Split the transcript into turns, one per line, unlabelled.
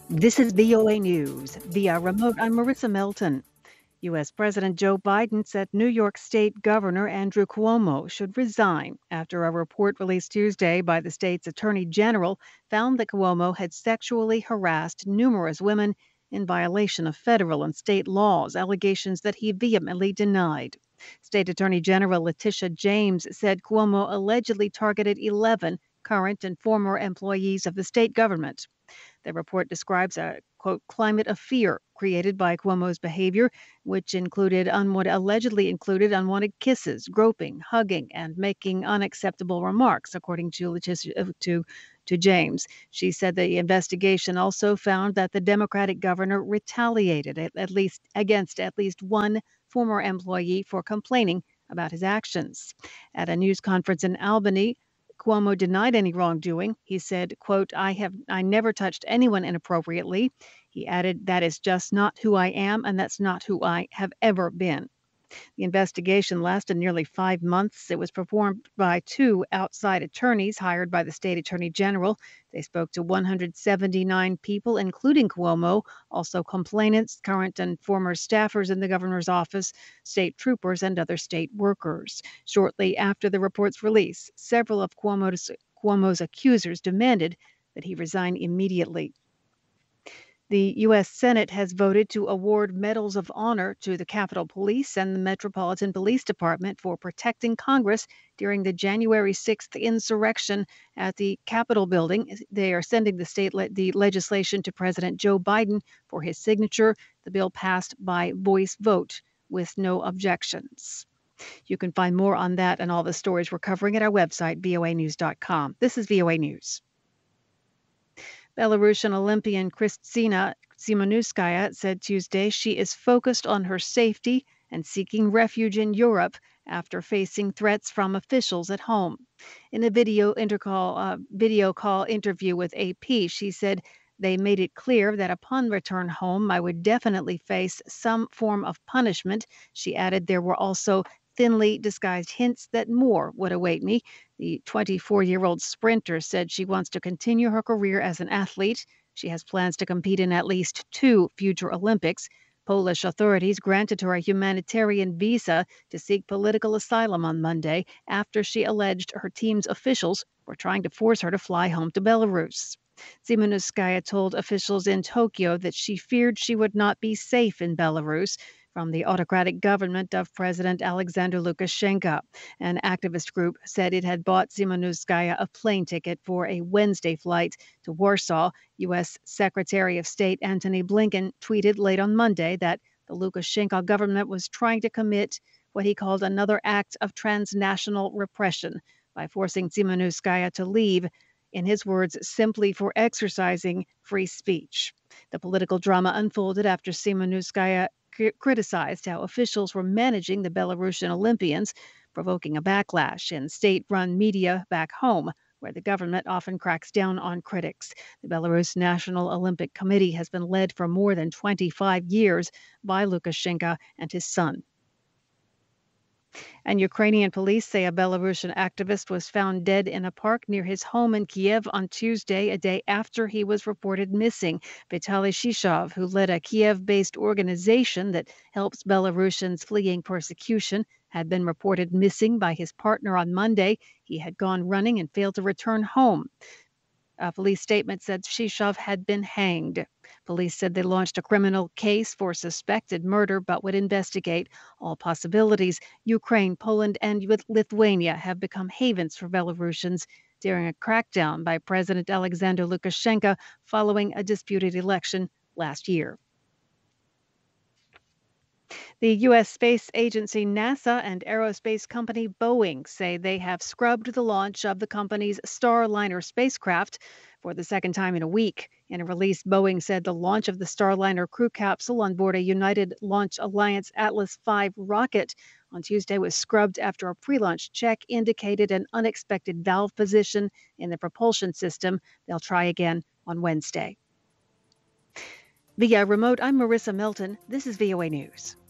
This is VOA News. Via remote, I'm Marissa Melton. U.S. President Joe Biden said New York State Governor Andrew Cuomo should resign after a report released Tuesday by the state's Attorney General found that Cuomo had sexually harassed numerous women in violation of federal and state laws, allegations that he vehemently denied. State Attorney General Letitia James said Cuomo allegedly targeted 11 current and former employees of the state government. The report describes a, quote, climate of fear created by Cuomo's behavior, which allegedly included unwanted kisses, groping, hugging, and making unacceptable remarks, according to James. She said the investigation also found that the Democratic governor retaliated against at least one former employee for complaining about his actions. At a news conference in Albany, Cuomo denied any wrongdoing. He said, quote, I never touched anyone inappropriately. He added, that is just not who I am, and that's not who I have ever been. The investigation lasted nearly 5 months. It was performed by two outside attorneys hired by the state attorney general. They spoke to 179 people, including Cuomo, also complainants, current and former staffers in the governor's office, state troopers, and other state workers. Shortly after the report's release, several of Cuomo's accusers demanded that he resign immediately. The U.S. Senate has voted to award medals of honor to the Capitol Police and the Metropolitan Police Department for protecting Congress during the January 6th insurrection at the Capitol building. They are sending the legislation to President Joe Biden for his signature. The bill passed by voice vote with no objections. You can find more on that and all the stories we're covering at our website, voanews.com. This is VOA News. Belarusian Olympian Kristina Tsimanouskaya said Tuesday she is focused on her safety and seeking refuge in Europe after facing threats from officials at home. In a video call interview with AP, she said, they made it clear that upon return home, I would definitely face some form of punishment. She added there were also thinly disguised hints that more would await me. The 24-year-old sprinter said she wants to continue her career as an athlete. She has plans to compete in at least 2 future Olympics. Polish authorities granted her a humanitarian visa to seek political asylum on Monday after she alleged her team's officials were trying to force her to fly home to Belarus. Tsimanouskaya told officials in Tokyo that she feared she would not be safe in Belarus from the autocratic government of President Alexander Lukashenko. An activist group said it had bought Tsimanouskaya a plane ticket for a Wednesday flight to Warsaw. U.S. Secretary of State Antony Blinken tweeted late on Monday that the Lukashenko government was trying to commit what he called another act of transnational repression by forcing Tsimanouskaya to leave, in his words, simply for exercising free speech. The political drama unfolded after Tsimanouskaya criticized how officials were managing the Belarusian Olympians, provoking a backlash in state-run media back home, where the government often cracks down on critics. The Belarus National Olympic Committee has been led for more than 25 years by Lukashenko and his son. And Ukrainian police say a Belarusian activist was found dead in a park near his home in Kiev on Tuesday, a day after he was reported missing. Vitaly Shishov, who led a Kiev-based organization that helps Belarusians fleeing persecution, had been reported missing by his partner on Monday. He had gone running and failed to return home. A police statement said Shishov had been hanged. Police said they launched a criminal case for suspected murder, but would investigate all possibilities. Ukraine, Poland, and Lithuania have become havens for Belarusians during a crackdown by President Alexander Lukashenko following a disputed election last year. The U.S. space agency NASA and aerospace company Boeing say they have scrubbed the launch of the company's Starliner spacecraft for the second time in a week. In a release, Boeing said the launch of the Starliner crew capsule on board a United Launch Alliance Atlas V rocket on Tuesday was scrubbed after a pre-launch check indicated an unexpected valve position in the propulsion system. They'll try again on Wednesday. Via remote, I'm Marissa Melton. This is VOA News.